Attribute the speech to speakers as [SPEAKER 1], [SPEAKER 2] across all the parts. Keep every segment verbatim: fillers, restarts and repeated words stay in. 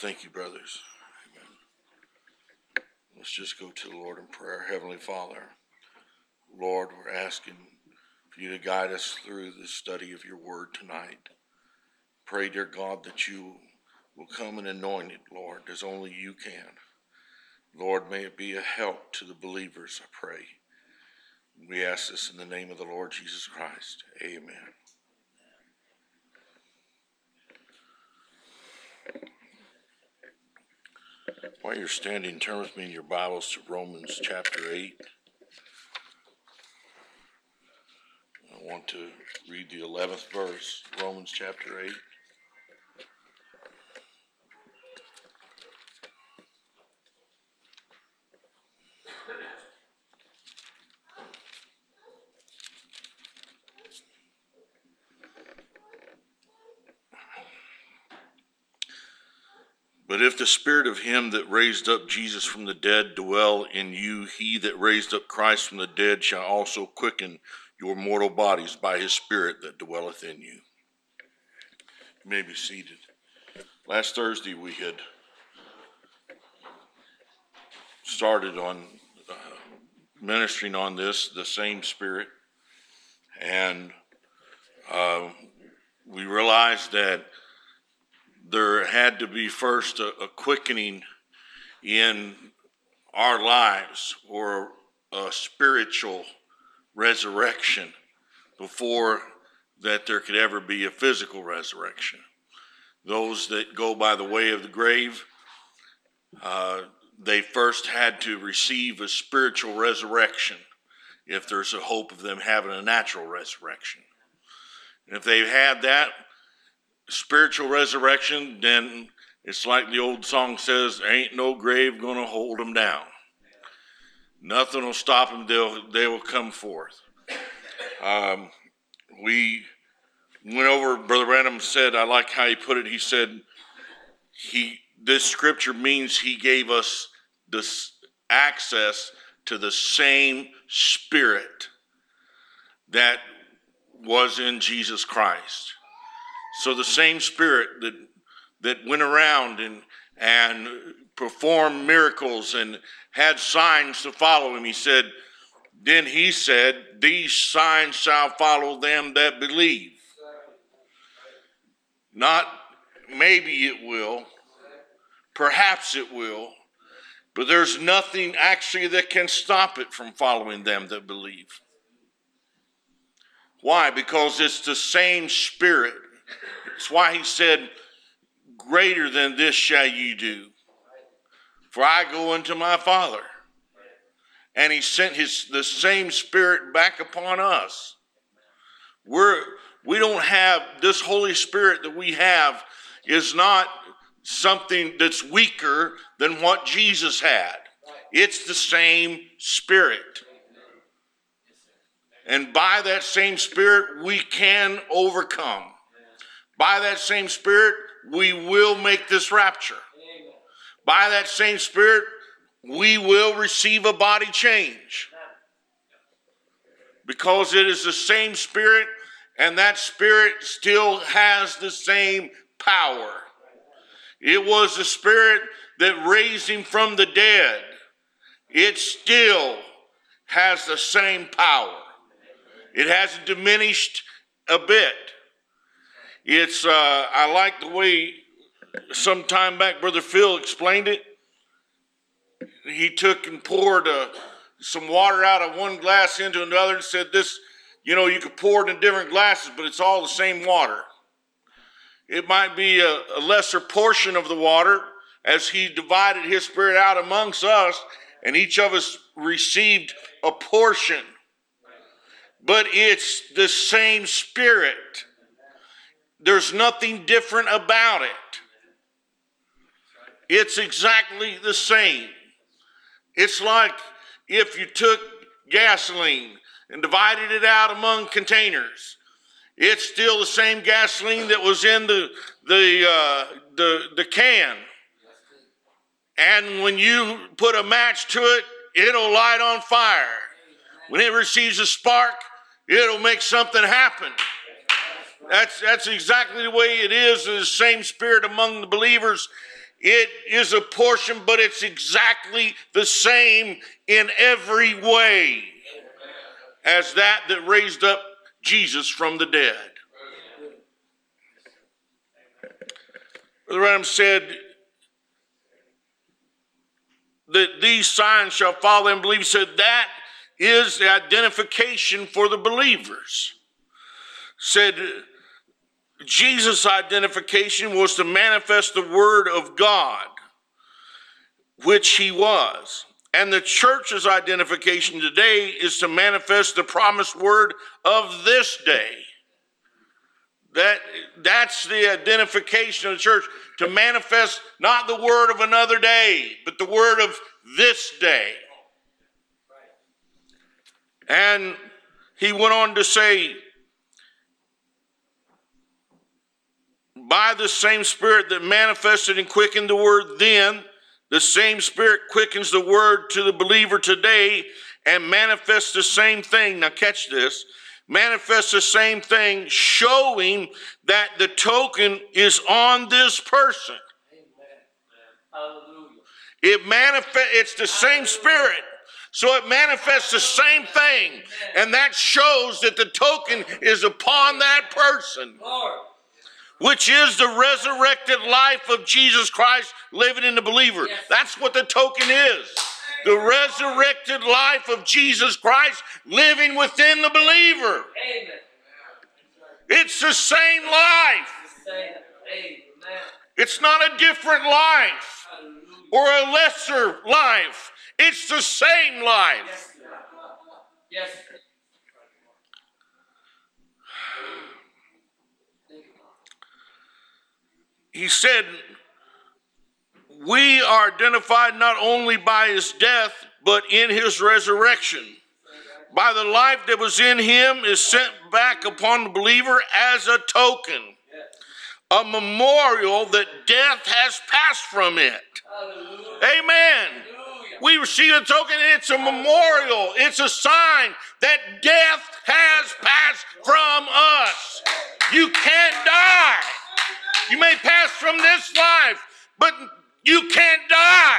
[SPEAKER 1] Thank you, brothers. Amen. Let's just go to the Lord in prayer. Heavenly Father, Lord, we're asking for you to guide us through the study of your word tonight. Pray, dear God, that you will come and anoint it, Lord, as only you can. Lord, may it be a help to the believers, I pray. We ask this in the name of the Lord Jesus Christ. Amen. While you're standing, turn with me in your Bibles to Romans chapter eight. I want to read the eleventh verse, Romans chapter eight. But if the spirit of him that raised up Jesus from the dead dwell in you, he that raised up Christ from the dead shall also quicken your mortal bodies by his spirit that dwelleth in you. You may be seated. Last Thursday we had started on uh, ministering on this, the same spirit, and uh, we realized that there had to be first a, a quickening in our lives, or a spiritual resurrection, before that there could ever be a physical resurrection. Those that go by the way of the grave, uh, they first had to receive a spiritual resurrection if there's a hope of them having a natural resurrection. And if they've had that spiritual resurrection, then it's like the old song says, there ain't no grave gonna hold them down. Nothing will stop them. They'll, they will come forth. Um, we went over, Brother Branham said, I like how he put it. He said, he this scripture means he gave us this access to the same spirit that was in Jesus Christ. So the same spirit that that went around and and performed miracles and had signs to follow him. He said, then he said, these signs shall follow them that believe. Not maybe it will, perhaps it will, but there's nothing actually that can stop it from following them that believe. Why? Because it's the same spirit. That's why he said, greater than this shall you do. For I go unto my Father. And he sent his the same spirit back upon us. We're, we don't have, this Holy Spirit that we have is not something that's weaker than what Jesus had. It's the same spirit. And by that same spirit, we can overcome. By that same spirit, we will make this rapture. By that same spirit, we will receive a body change. Because it is the same spirit, and that spirit still has the same power. It was the spirit that raised him from the dead. It still has the same power. It hasn't diminished a bit. It's, uh, I like the way some time back Brother Phil explained it. He took and poured uh, some water out of one glass into another and said this, you know, you could pour it in different glasses, but it's all the same water. It might be a, a lesser portion of the water as he divided his spirit out amongst us, and each of us received a portion. But it's the same spirit. There's nothing different about it. It's exactly the same. It's like if you took gasoline and divided it out among containers. It's still the same gasoline that was in the the uh, the, the can. And when you put a match to it, it'll light on fire. When it receives a spark, it'll make something happen. That's that's exactly the way it is. The same spirit among the believers. it is a portion, but it's exactly the same in every way as that that raised up Jesus from the dead. Brother Branham said that these signs shall follow them believe. He said that is the identification for the believers. Said Jesus' identification was to manifest the word of God, which he was. And the church's identification today is to manifest the promised word of this day. That, that's the identification of the church, to manifest not the word of another day, but the word of this day. And he went on to say, by the same Spirit that manifested and quickened the word then, the same Spirit quickens the word to the believer today and manifests the same thing. Now catch this. Manifests the same thing, showing that the token is on this person. Amen. It manifests, it's the same Spirit. So it manifests the same thing. And that shows that the token is upon that person. Which is the resurrected life of Jesus Christ living in the believer. Yes. That's what the token is. The resurrected life of Jesus Christ living within the believer. Amen. It's the same life. Amen. It's not a different life or a lesser life. It's the same life. Yes. Yes. He said, we are identified not only by his death, but in his resurrection. By the life that was in him is sent back upon the believer as a token, a memorial that death has passed from it. Amen. We receive a token, and it's a memorial. It's a sign that death has passed from us. You can't die. You may pass from this life, but you can't die.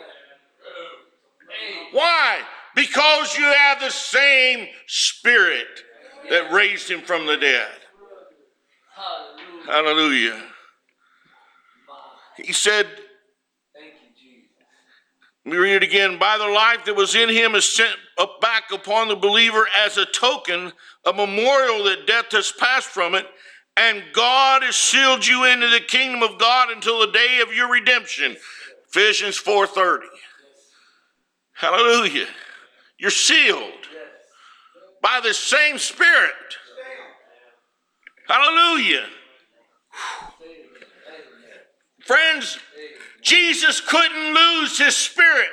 [SPEAKER 1] Why? Because you have the same Spirit that raised him from the dead. Hallelujah. He said, let me read it again. By the life that was in him is sent up back upon the believer as a token, a memorial that death has passed from it, and God has sealed you into the kingdom of God until the day of your redemption. Ephesians four thirty. Hallelujah. You're sealed by the same Spirit. Hallelujah. Friends, Jesus couldn't lose his Spirit.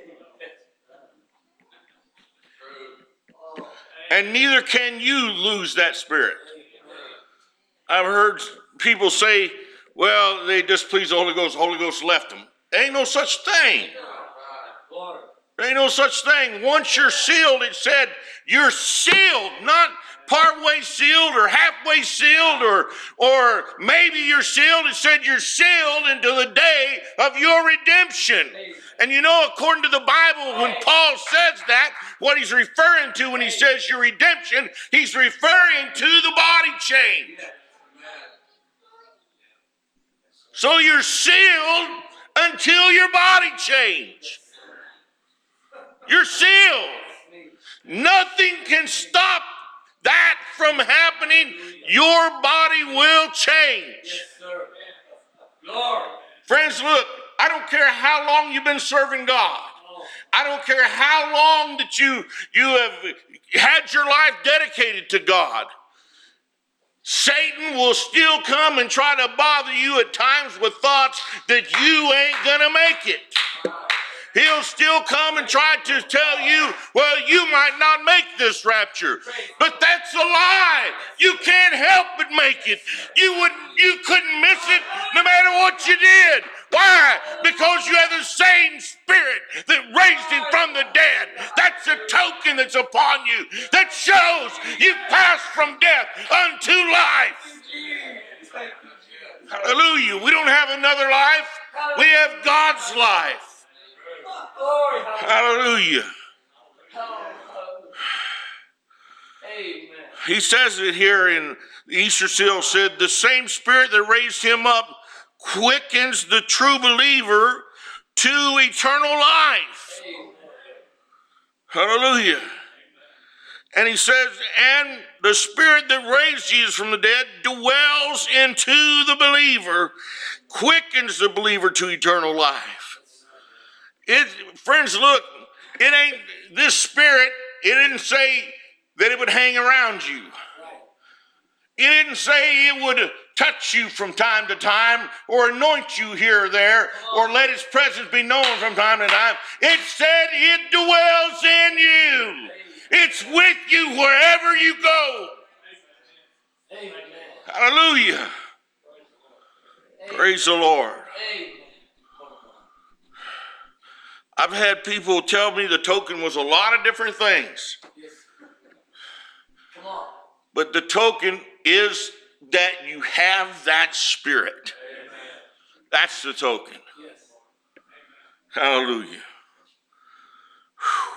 [SPEAKER 1] And neither can you lose that Spirit. I've heard people say, well, they displeased the Holy Ghost. The Holy Ghost left them. There ain't no such thing. There ain't no such thing. Once you're sealed, it said you're sealed, not partway sealed or halfway sealed or, or maybe you're sealed. It said you're sealed until the day of your redemption. And you know, according to the Bible, when Paul says that, what he's referring to when he says your redemption, he's referring to the body change. So you're sealed until your body change. You're sealed. Nothing can stop that from happening. Your body will change. Yes, sir. Lord. Friends, look, I don't care how long you've been serving God. I don't care how long that you, you have had your life dedicated to God. Satan will still come and try to bother you at times with thoughts that you ain't gonna make it. He'll still come and try to tell you, well, you might not make this rapture. But that's a lie. You can't help but make it. You wouldn't, you couldn't miss it no matter what you did. Why? Because you have the same Spirit that raised him from the dead. That's a token that's upon you that shows you passed from death unto life. Hallelujah. We don't have another life. We have God's life. Hallelujah. He says it here in the Easter seal, said, the same Spirit that raised him up quickens the true believer to eternal life. Hallelujah. And he says, and the Spirit that raised Jesus from the dead dwells into the believer, quickens the believer to eternal life. It, friends, look, it ain't this Spirit, it didn't say that it would hang around you. It didn't say it would touch you from time to time or anoint you here or there or let his presence be known from time to time. It said it dwells in you. It's with you wherever you go. Amen. Hallelujah. Amen. Praise the Lord. Amen. I've had people tell me the token was a lot of different things. Yes. Come on. But the token is that you have that Spirit. Amen. That's the token. Yes. Hallelujah. Whew.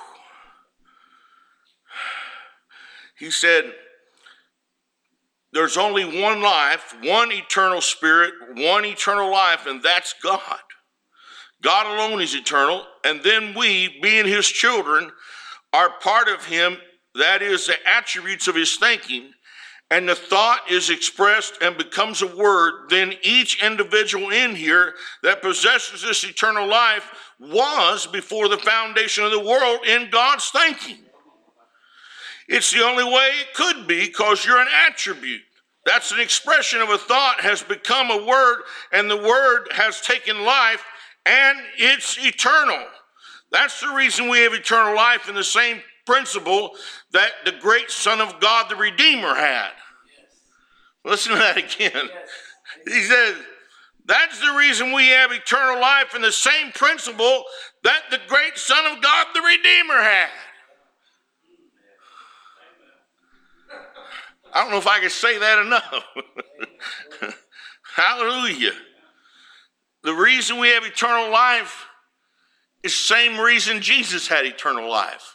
[SPEAKER 1] He said, there's only one life, one eternal Spirit, one eternal life, and that's God. God alone is eternal, and then we, being his children, are part of him. That is the attributes of his thinking, and the thought is expressed and becomes a word. Then each individual in here that possesses this eternal life was, before the foundation of the world, in God's thinking. It's the only way it could be, because you're an attribute. That's an expression of a thought has become a word, and the word has taken life, and it's eternal. That's the reason we have eternal life, in the same principle that the great Son of God, the Redeemer, had. Yes. Listen to that again. Yes. He says, that's the reason we have eternal life, in the same principle that the great Son of God, the Redeemer, had. I don't know if I can say that enough. Hallelujah. The reason we have eternal life is the same reason Jesus had eternal life.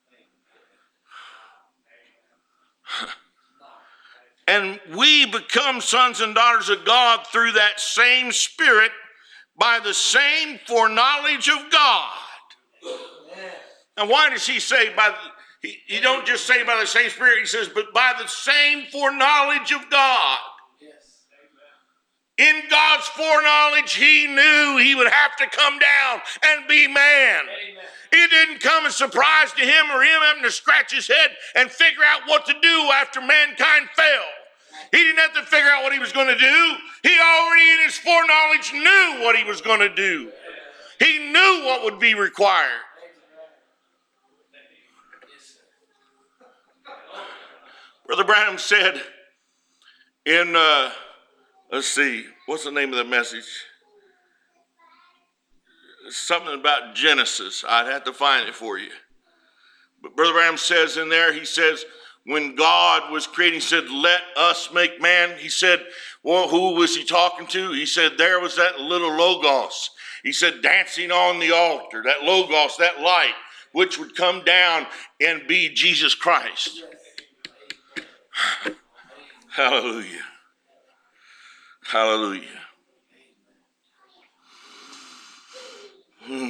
[SPEAKER 1] And we become sons and daughters of God through that same Spirit, by the same foreknowledge of God. And why does he say by the He, he don't just say by the same Spirit, he says, but by the same foreknowledge of God. Yes. In God's foreknowledge, he knew he would have to come down and be man. Amen. It didn't come as a surprise to him, or him having to scratch his head and figure out what to do after mankind fell. He didn't have to figure out what he was going to do. He already in his foreknowledge knew what he was going to do. He knew what would be required. Brother Branham said in, uh, let's see, what's the name of the message? Something about Genesis. I'd have to find it for you. But Brother Branham says in there, he says, when God was creating, he said, let us make man. He said, well, who was he talking to? He said, there was that little Logos. He said, dancing on the altar, that Logos, that light, which would come down and be Jesus Christ. Hallelujah. Hallelujah. Hmm.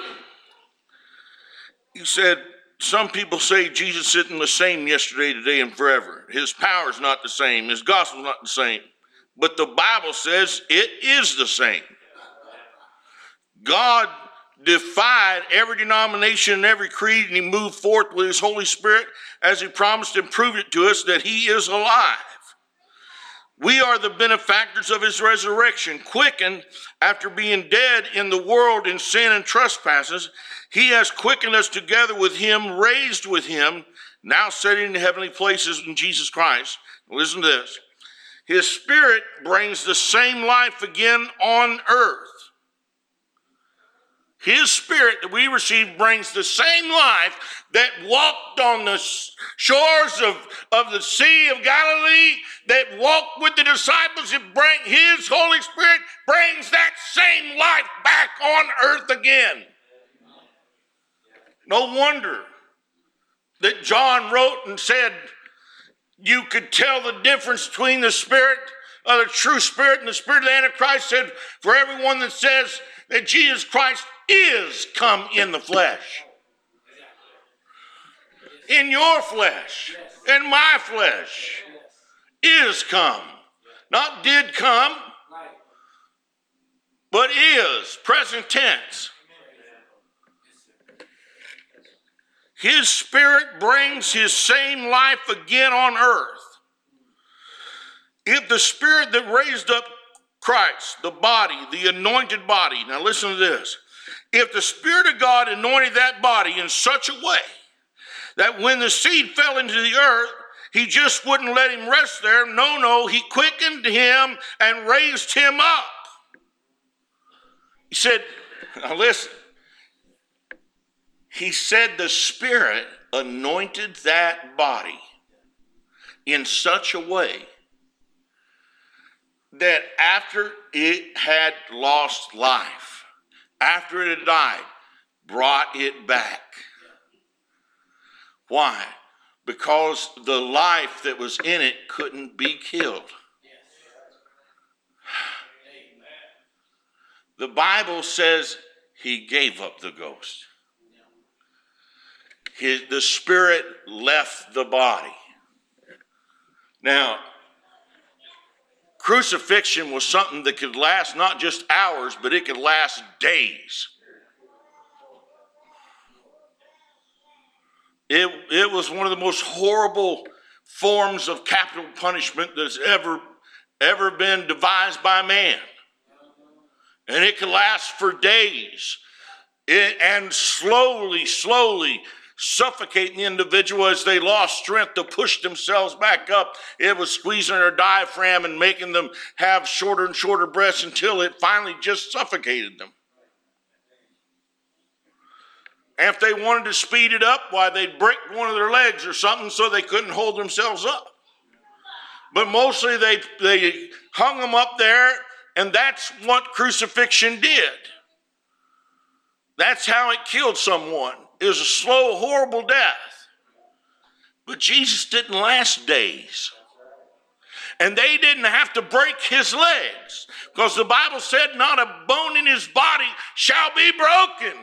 [SPEAKER 1] He said, some people say Jesus isn't the same yesterday, today, and forever. His power is not the same. His gospel is not the same. But the Bible says it is the same. God defied every denomination and every creed, and he moved forth with his Holy Spirit as he promised and proved it to us that he is alive. We are the benefactors of his resurrection, quickened after being dead in the world in sin and trespasses. He has quickened us together with him, raised with him, now sitting in the heavenly places in Jesus Christ. Listen to this. His Spirit brings the same life again on earth. His Spirit that we receive brings the same life that walked on the shores of, of the Sea of Galilee, that walked with the disciples. It bring, His Holy Spirit brings that same life back on earth again. No wonder that John wrote and said you could tell the difference between the Spirit of the true Spirit and the Spirit of the Antichrist. Said, for everyone that says that Jesus Christ is come in the flesh. In your flesh, in my flesh, is come. Not did come, but is, present tense. His Spirit brings His same life again on earth. If the Spirit that raised up Christ, the body, the anointed body, now listen to this. If the Spirit of God anointed that body in such a way that when the seed fell into the earth, He just wouldn't let him rest there. No, no, He quickened him and raised him up. He said, now listen, He said the Spirit anointed that body in such a way that after it had lost life, after it had died, brought it back. Why? Because the life that was in it couldn't be killed. The Bible says He gave up the ghost. His, the Spirit left the body. Now, crucifixion was something that could last not just hours, but it could last days. It, it was one of the most horrible forms of capital punishment that's ever, ever been devised by man. And it could last for days. It, and slowly, slowly suffocate the individual as they lost strength to push themselves back up. It was squeezing their diaphragm and making them have shorter and shorter breaths until it finally just suffocated them. And if they wanted to speed it up, why, they'd break one of their legs or something so they couldn't hold themselves up. But mostly they, they hung them up there, and that's what crucifixion did. That's how it killed someone. It was a slow, horrible death. But Jesus didn't last days. And they didn't have to break His legs, because the Bible said not a bone in His body shall be broken.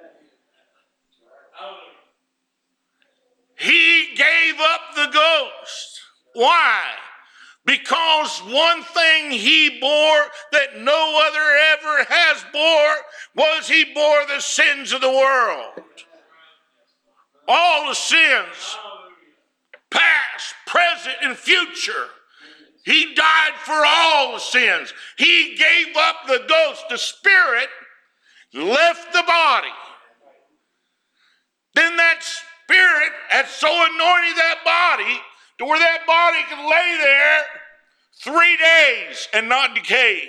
[SPEAKER 1] He gave up the ghost. Why? Because one thing He bore that no other ever has bore was He bore the sins of the world. All the sins, past, present, and future. He died for all the sins. He gave up the ghost. The Spirit left the body. Then that Spirit had so anointed that body to where that body could lay there three days and not decay.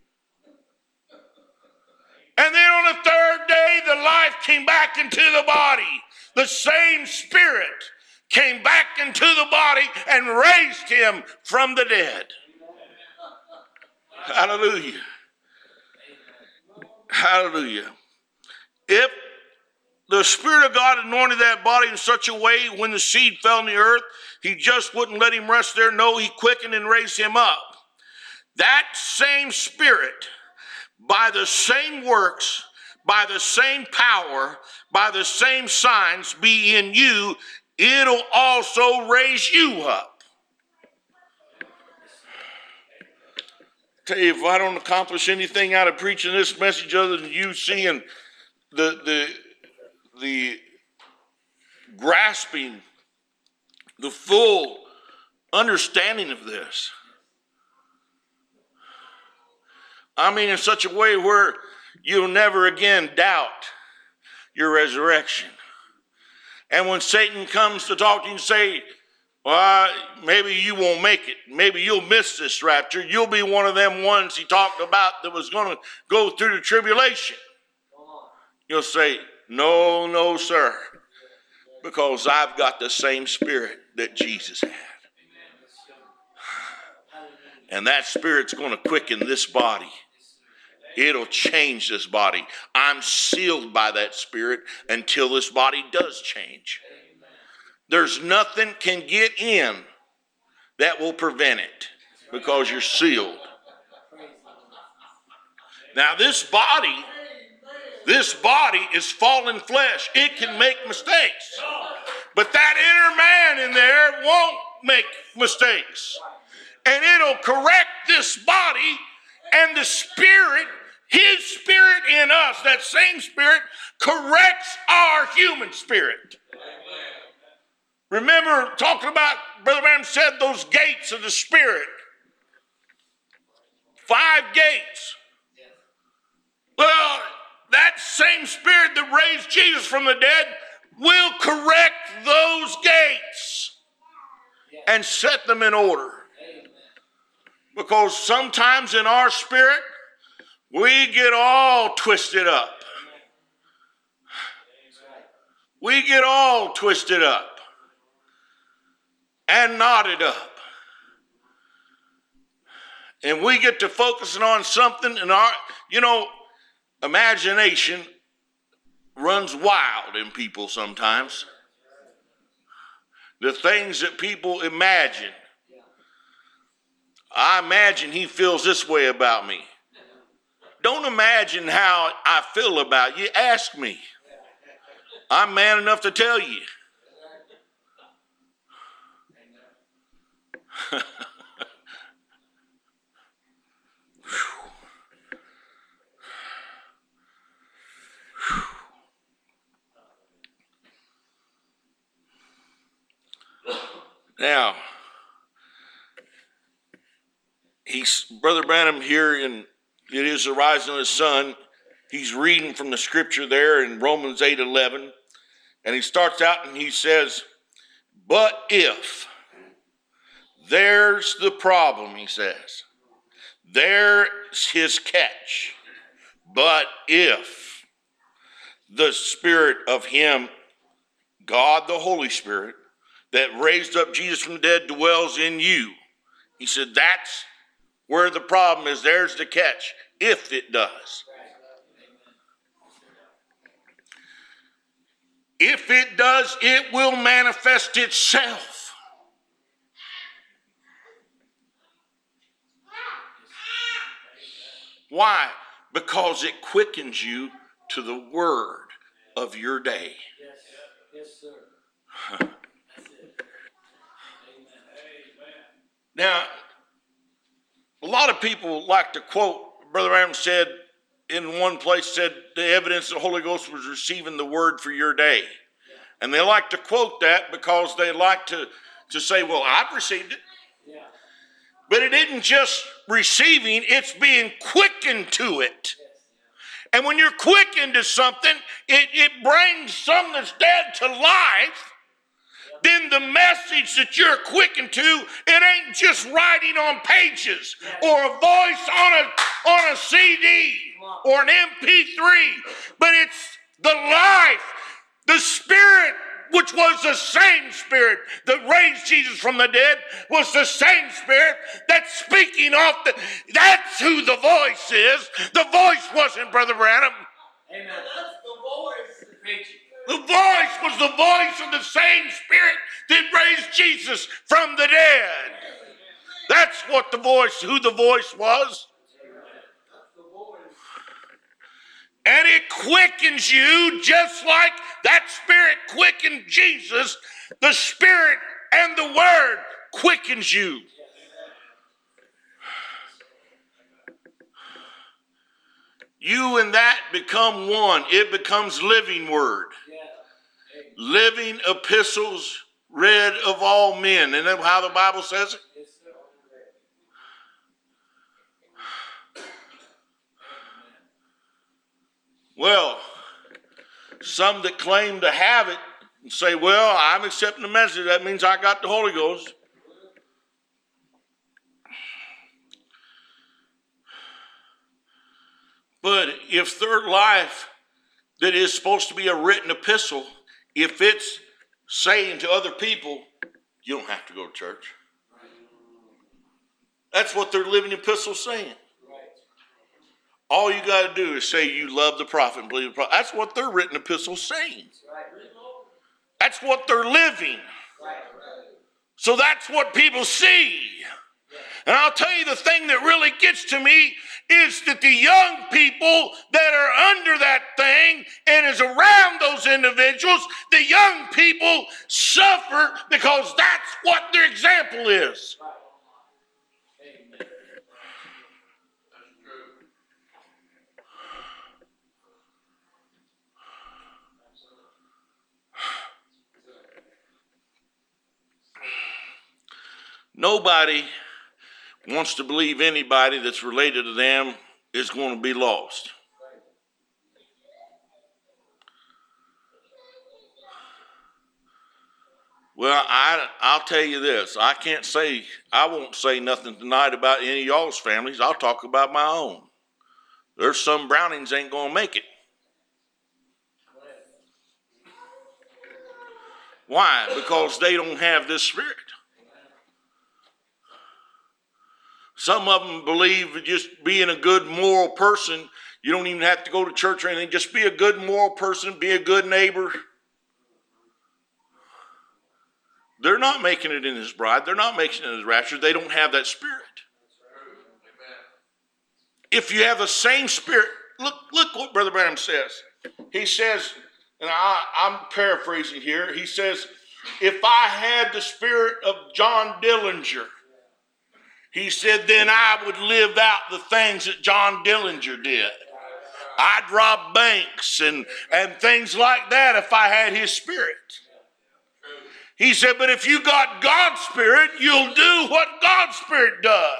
[SPEAKER 1] And then on the third day, the life came back into the body. The same Spirit came back into the body and raised him from the dead. Hallelujah. Hallelujah. If the Spirit of God anointed that body in such a way when the seed fell in the earth, He just wouldn't let him rest there. No, He quickened and raised him up. That same Spirit, by the same works, by the same power, by the same signs be in you, it'll also raise you up. Tell you, if I don't accomplish anything out of preaching this message other than you seeing the the the grasping, the full understanding of this. I mean, in such a way where you'll never again doubt your resurrection. And when Satan comes to talk to you and say, well, maybe you won't make it. Maybe you'll miss this rapture. You'll be one of them ones he talked about that was going to go through the tribulation. You'll say, no, no, sir, because I've got the same spirit that Jesus had. And that spirit's going to quicken this body. It'll change this body. I'm sealed by that spirit until this body does change. There's nothing can get in that will prevent it because you're sealed. Now this body, this body is fallen flesh. It can make mistakes. But that inner man in there won't make mistakes. And it'll correct this body, and the spirit, his spirit in us, that same spirit, corrects our human spirit. Remember talking about, Brother Branham said, those gates of the spirit. Five gates. Well, that same spirit that raised Jesus from the dead will correct those gates and set them in order. Because sometimes in our spirit, we get all twisted up. We get all twisted up and knotted up. And we get to focusing on something, and our, you know, imagination runs wild in people sometimes. The things that people imagine. I imagine he feels this way about me. Don't imagine how I feel about you. Ask me. I'm man enough to tell you. Now, he's Brother Branham here in It Is the Rising of the Sun. He's reading from the scripture there in Romans eight eleven. And he starts out and he says, but if, there's the problem, he says. There's his catch. But if the spirit of him, God the Holy Spirit, that raised up Jesus from the dead dwells in you. He said that's where the problem is. There's the catch. If it does. If it does, it will manifest itself. Why? Because it quickens you to the word of your day.
[SPEAKER 2] Yes, yes, sir.
[SPEAKER 1] Now, a lot of people like to quote, Brother Branham said in one place, said the evidence the Holy Ghost was receiving the word for your day. Yeah. And they like to quote that because they like to, to say, well, I've received it. Yeah. But it isn't just receiving, it's being quickened to it. Yes. And when you're quickened to something, it, it brings something that's dead to life. Then the message that you're quickened to, it ain't just writing on pages or a voice on a, on a C D or an M P three, but it's the life, the spirit, which was the same spirit that raised Jesus from the dead, was the same spirit that's speaking off the, that's who the voice is. The voice wasn't Brother Branham.
[SPEAKER 2] Amen. That's the voice.
[SPEAKER 1] The voice was the voice of the same spirit that raised Jesus from the dead. That's what the voice, who the voice was. And it quickens you just like that spirit quickened Jesus. The spirit and the word quickens you. You and that become one. It becomes living word. Living epistles read of all men. Isn't that how the Bible says it? Well, some that claim to have it and say, well, I'm accepting the message. That means I got the Holy Ghost. But if their life that is supposed to be a written epistle, if it's saying to other people, you don't have to go to church. That's what their living epistle's saying. All you got to do is say you love the prophet and believe the prophet. That's what their written epistle's saying. That's what they're living. So that's what people see. And I'll tell you, the thing that really gets to me is that the young people that are under that thing and is around those individuals, the young people suffer because that's what their example is. Nobody wants to believe anybody that's related to them is going to be lost. Well, I, I'll tell you this. I can't say, I won't say nothing tonight about any of y'all's families. I'll talk about my own. There's some Brownings ain't going to make it. Why? Because they don't have this spirit. Some of them believe that just being a good moral person, you don't even have to go to church or anything. Just be a good moral person, be a good neighbor. They're not making it in his bride. They're not making it in his rapture. They don't have that spirit. If you have the same spirit, look, look what Brother Branham says. He says, and I, I'm paraphrasing here, he says, if I had the spirit of John Dillinger, he said, then I would live out the things that John Dillinger did. I'd rob banks and, and things like that if I had his spirit. He said, but if you got God's spirit, you'll do what God's spirit does.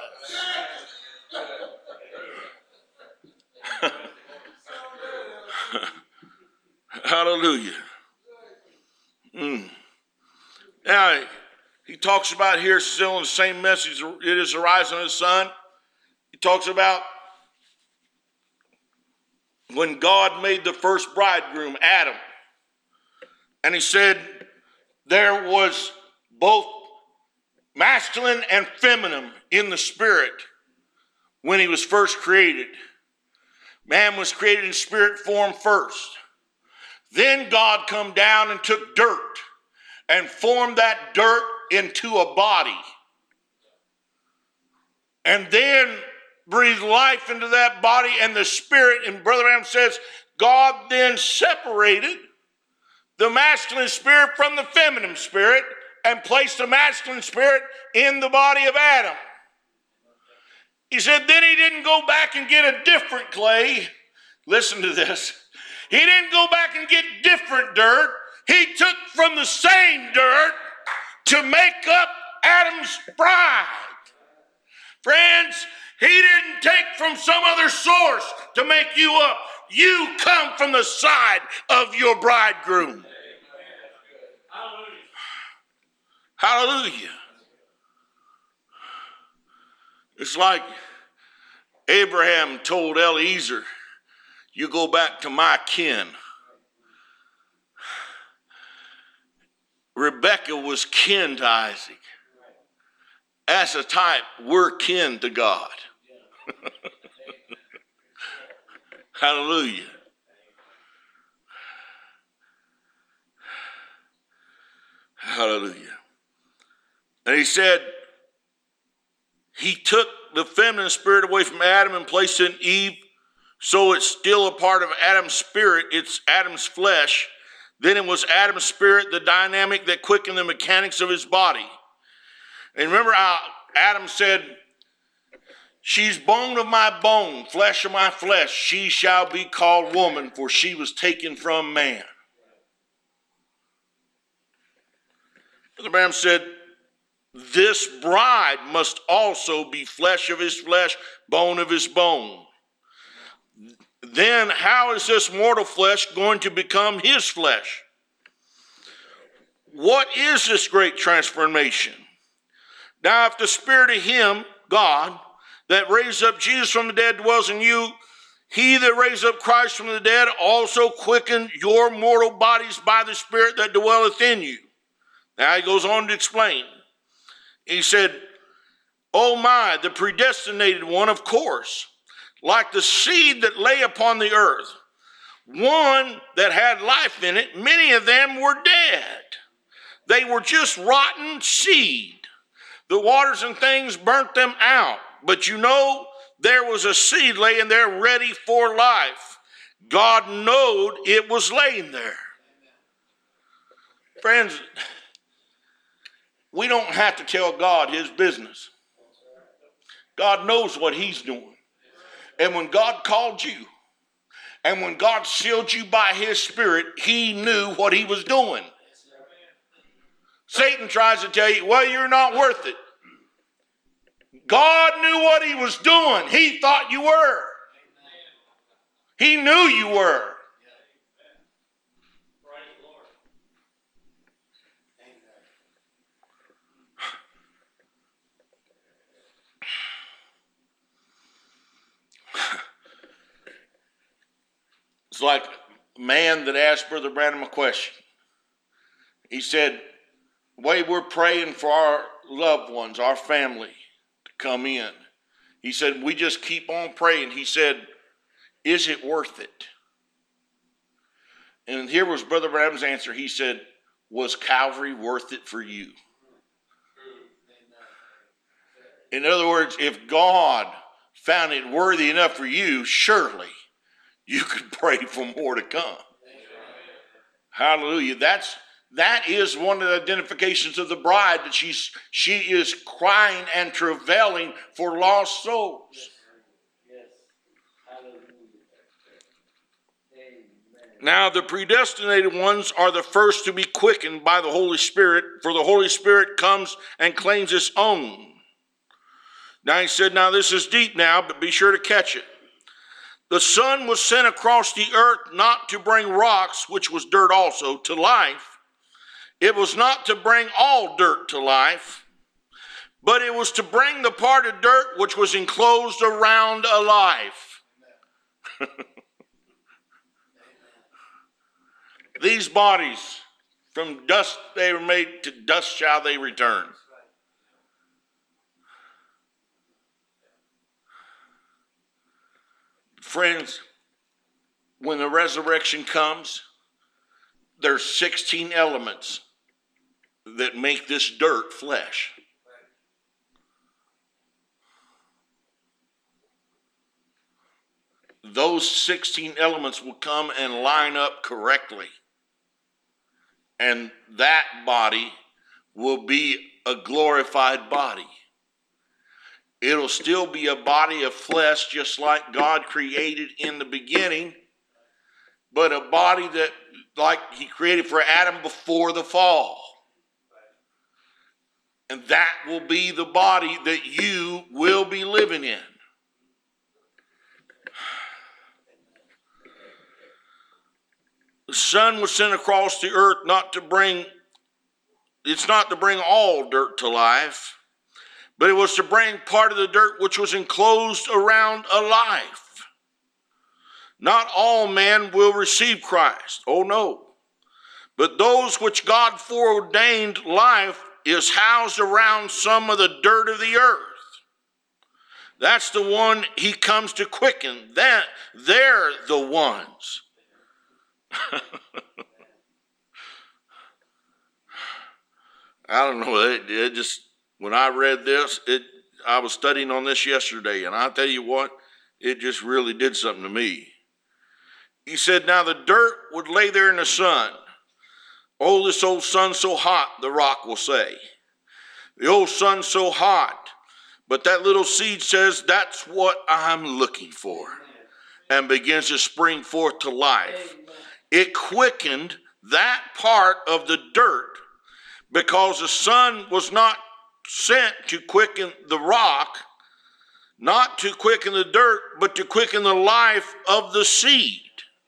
[SPEAKER 1] Hallelujah. Mm. Now, he talks about here, still in the same message, it is the rising of the sun. He talks about when God made the first bridegroom, Adam. And he said there was both masculine and feminine in the spirit when he was first created. Man was created in spirit form first. Then God come down and took dirt and formed that dirt into a body. And then breathed life into that body and the spirit. And Brother Branham says, God then separated the masculine spirit from the feminine spirit and placed the masculine spirit in the body of Adam. He said, then he didn't go back and get a different clay. Listen to this. He didn't go back and get different dirt. He took from the same dirt to make up Adam's bride. Friends, he didn't take from some other source to make you up. You come from the side of your bridegroom. Hallelujah. Hallelujah. It's like Abraham told Eliezer, you go back to my kin. Rebekah was kin to Isaac. As a type, we're kin to God. Hallelujah. Hallelujah. And he said, he took the feminine spirit away from Adam and placed it in Eve, so it's still a part of Adam's spirit. It's Adam's flesh. Then it was Adam's spirit, the dynamic that quickened the mechanics of his body. And remember how Adam said, she's bone of my bone, flesh of my flesh. She shall be called woman, for she was taken from man. Brother Branham said, this bride must also be flesh of his flesh, bone of his bone. Then how is this mortal flesh going to become his flesh? What is this great transformation? Now, if the spirit of him, God, that raised up Jesus from the dead dwells in you, He that raised up Christ from the dead also quickened your mortal bodies by the Spirit that dwelleth in you. Now he goes on to explain. He said, oh my, the predestinated one, of course, like the seed that lay upon the earth, one that had life in it, many of them were dead. They were just rotten seed. The waters and things burnt them out. But you know, there was a seed laying there ready for life. God knowed it was laying there. Friends, we don't have to tell God his business. God knows what he's doing. And when God called you, and when God sealed you by his Spirit, he knew what he was doing. Satan tries to tell you, well, you're not worth it. God knew what he was doing. He thought you were. He knew you were. It's like a man that asked Brother Branham a question. He said, the way we're praying for our loved ones, our family, to come in. He said, we just keep on praying. He said, is it worth it? And here was Brother Branham's answer. He said, was Calvary worth it for you? In other words, if God found it worthy enough for you, surely you could pray for more to come. Hallelujah. That's That is one of the identifications of the bride, that she's, she is crying and travailing for lost souls.
[SPEAKER 2] Yes. Yes. Hallelujah. Amen.
[SPEAKER 1] Now, the predestinated ones are the first to be quickened by the Holy Spirit, for the Holy Spirit comes and claims its own. Now, he said, now this is deep now, but be sure to catch it. The Son was sent across the earth not to bring rocks, which was dirt also, to life. It was not to bring all dirt to life, but it was to bring the part of dirt which was enclosed around a life. These bodies, from dust they were made, to dust shall they return. Friends, when the resurrection comes, there's sixteen elements that make this dirt flesh. Those sixteen elements will come and line up correctly. And that body will be a glorified body. It'll still be a body of flesh just like God created in the beginning, but a body that like he created for Adam before the fall. And that will be the body that you will be living in. The Son was sent across the earth not to bring, it's not to bring all dirt to life, but it was to bring part of the dirt which was enclosed around a life. Not all men will receive Christ. Oh no. But those which God foreordained, life is housed around some of the dirt of the earth. That's the one he comes to quicken. That, they're the ones. I don't know. It, it just, when I read this, it I was studying on this yesterday, and I'll tell you what, it just really did something to me. He said, now the dirt would lay there in the sun. Oh, this old sun's so hot, the rock will say. The old sun's so hot. But that little seed says, that's what I'm looking for. And begins to spring forth to life. It quickened that part of the dirt because the sun was not sent to quicken the rock, not to quicken the dirt, but to quicken the life of the seed.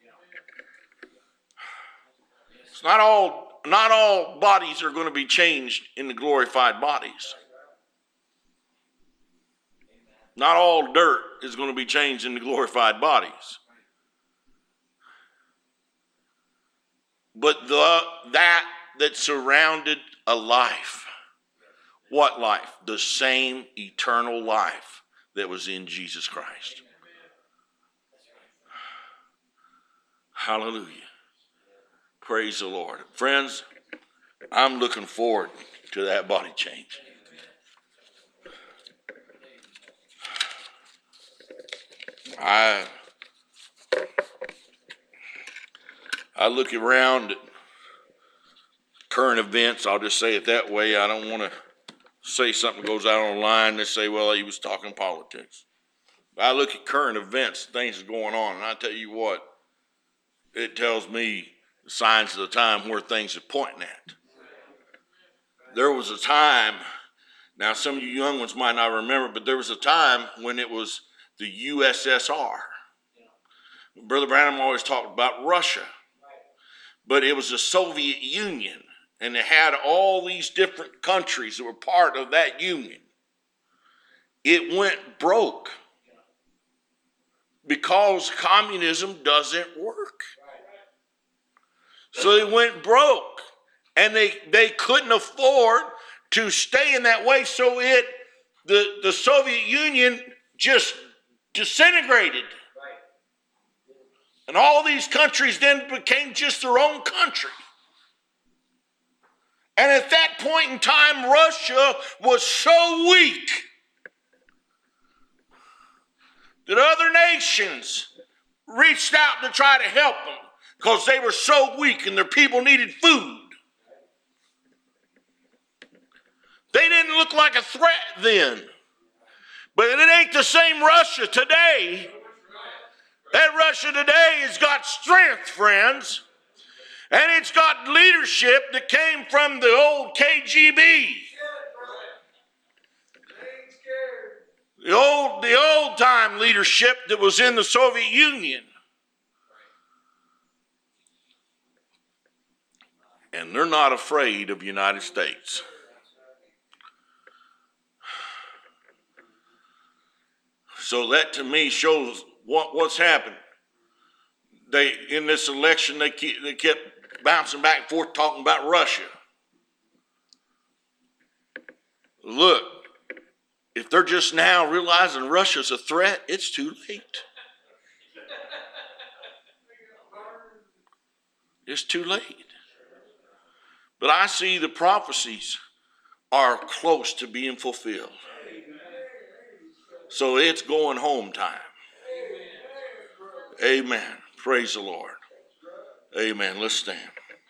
[SPEAKER 1] It's not all, not all bodies are going to be changed into glorified bodies. Not all dirt is going to be changed into glorified bodies. But the that that surrounded a life. What life? The same eternal life that was in Jesus Christ. Hallelujah. Praise the Lord. Friends, I'm looking forward to that body change. I I look around at current events. I'll just say it that way. I don't want to say something goes out online and say, well, he was talking politics. I look at current events, things are going on, and I tell you what, it tells me the signs of the time where things are pointing at. There was a time, now some of you young ones might not remember, but there was a time when it was the U S S R. Brother Branham always talked about Russia, but it was the Soviet Union, and it had all these different countries that were part of that union. It went broke because communism doesn't work. So they went broke, and they, they couldn't afford to stay in that way, so it the, the Soviet Union just disintegrated. And all these countries then became just their own country. And at that point in time, Russia was so weak that other nations reached out to try to help them because they were so weak and their people needed food. They didn't look like a threat then. But it ain't the same Russia today. That Russia today has got strength, friends. And it's got leadership that came from the old K G B. The old, the old time leadership that was in the Soviet Union. And they're not afraid of the United States. So that to me shows what, what's happened. They in this election they keep, they kept bouncing back and forth talking about Russia. Look, if they're just now realizing Russia's a threat, it's too late. It's too late. But I see the prophecies are close to being fulfilled. So it's going home time. Amen. Praise the Lord. Amen. Let's stand.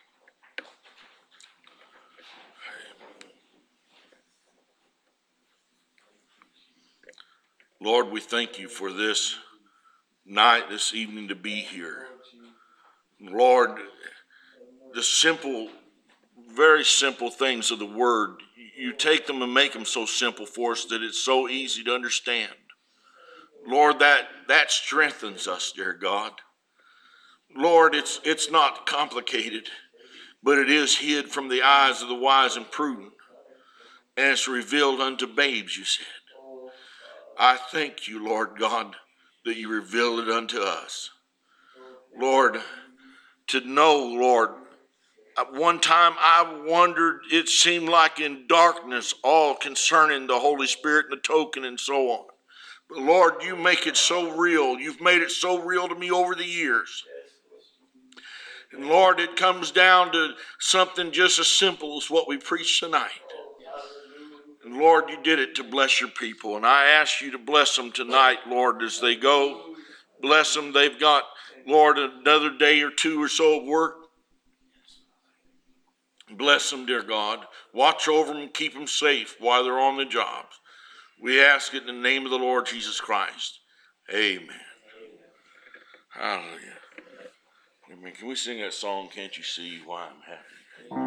[SPEAKER 1] Lord, we thank you for this night, this evening to be here. Lord, the simple, very simple things of the word, you take them and make them so simple for us that it's so easy to understand. Lord, that, that strengthens us, dear God. Lord, it's, it's not complicated, but it is hid from the eyes of the wise and prudent, and it's revealed unto babes, you said. I thank you, Lord God, that you revealed it unto us. Lord, to know, Lord, at one time I wondered, it seemed like in darkness, all concerning the Holy Spirit and the token and so on. But Lord, you make it so real. You've made it so real to me over the years. And Lord, it comes down to something just as simple as what we preached tonight. And Lord, you did it to bless your people. And I ask you to bless them tonight, Lord, as they go. Bless them. They've got, Lord, another day or two or so of work. Bless them, dear God. Watch over them and keep them safe while they're on the jobs. We ask it in the name of the Lord Jesus Christ. Amen. Hallelujah. Amen. Can we sing that song, Can't You See Why I'm Happy?